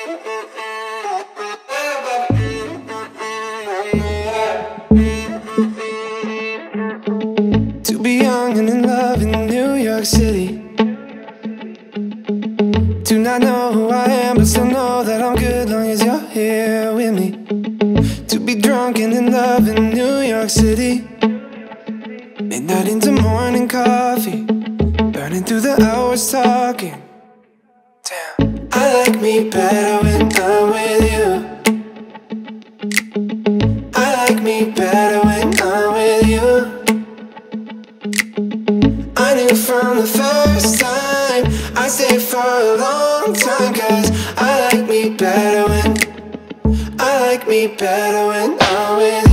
To be young and in love in New York City. Do not know who I am, but still know that I'm good long as you're here with me. To be drunk and in love in New York City. Midnight into morning coffee, burning through the hours talking. Damn, I like me better when I'm with you. I like me better when I'm with you. I knew from the first time I stayed for a long time, 'cause I like me better when I'm with you.